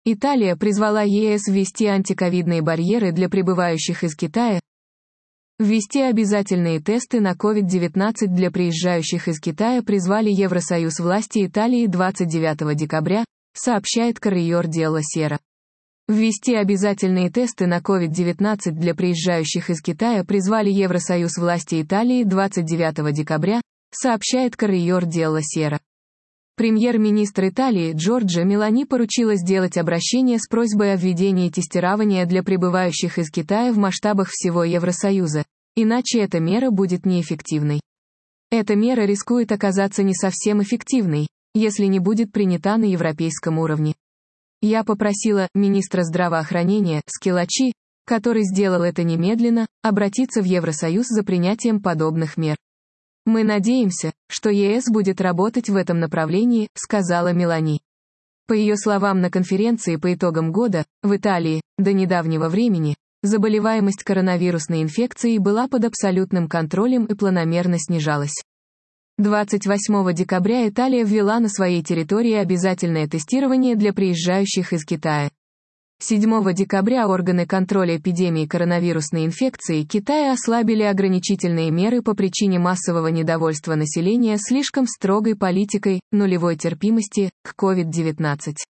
Италия призвала ЕС ввести антиковидные барьеры для прибывающих из Китая, ввести обязательные тесты на COVID-19 для приезжающих из Китая призвали Евросоюз. Власти Италии 29 декабря, сообщает Корриер делла Сера. Ввести обязательные тесты на COVID-19 для приезжающих из Китая призвали Евросоюз. Власти Италии 29 декабря, сообщает Корриер делла Сера. Премьер-министр Италии Джорджа Мелони поручила сделать обращение с просьбой о введении тестирования для прибывающих из Китая в масштабах всего Евросоюза, иначе эта мера будет неэффективной. Эта мера рискует оказаться не совсем эффективной, если не будет принята на европейском уровне. Я попросила министра здравоохранения Скилачи, который сделал это немедленно, обратиться в Евросоюз за принятием подобных мер. «Мы надеемся, что ЕС будет работать в этом направлении», — сказала Мелони. По ее словам на конференции по итогам года, в Италии, до недавнего времени, заболеваемость коронавирусной инфекцией была под абсолютным контролем и планомерно снижалась. 28 декабря Италия ввела на своей территории обязательное тестирование для приезжающих из Китая. 7 декабря органы контроля эпидемии коронавирусной инфекции Китая ослабили ограничительные меры по причине массового недовольства населения слишком строгой политикой нулевой терпимости к COVID-19.